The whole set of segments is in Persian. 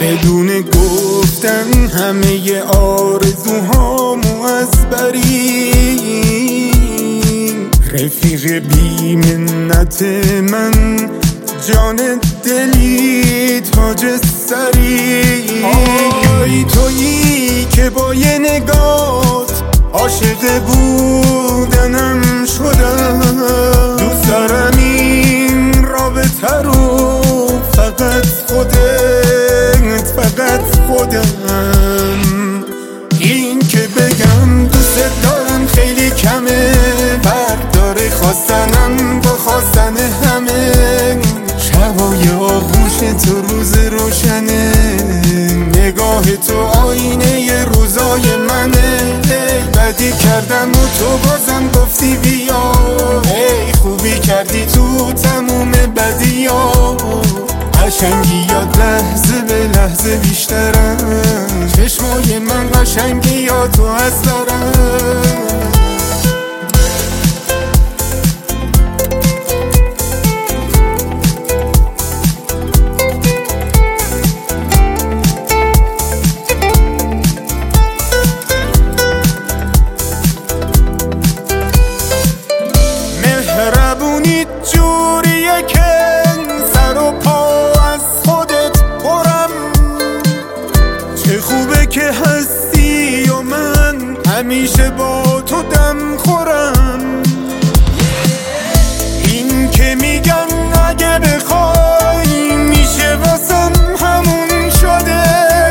بدون گفتن همه آرزوهامو از بریم. رفیق بی منت من، جان دلی، تاج سری. آی تویی که با یه نگات عاشق بودنم شدم. دوست دارم این رابطه رو، فقط خودت، فقط خودم. این که بگم دوست دارم خیلی کمه، فرق داره خواستنم با خواستن همه. شبای آغوش تو روز روشنه، نگاه تو آینه روزای منه. بدی کردم و تو بازم گفتی بیا، ای خوبی کردی تو تموم بدیا. قشنگیات لحظه به لحظه بیشترم، چشمای من قشنگیات تو از دارم. مهربونی جوریه که سر و پا از خودت پرم. چه خوبه که هستی و من همیشه با تو دم خورم. این که میگن اگه بخوای میشه واسم همون شده.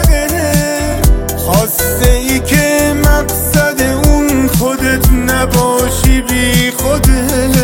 خواسته ای که مقصد اون خودت نباشی بی خودت.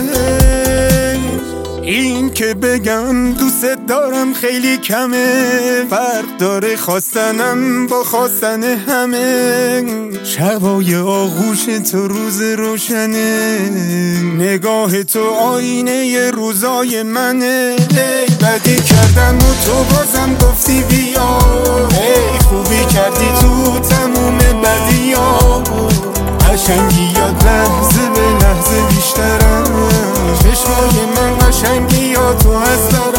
این که بگم دوست دارم خیلی کمه، فرق داره خواستنم با خواستن همه. شبای آغوش تو روز روشنه، نگاه تو آینه روزای منه. بدی کردم و تو بازم گفتی بیا، ای خوبی کردی تو تموم بدیا. قشنگیات لحظه به لحظه بیشترم، چشمای من قشنگیات تو از دارم.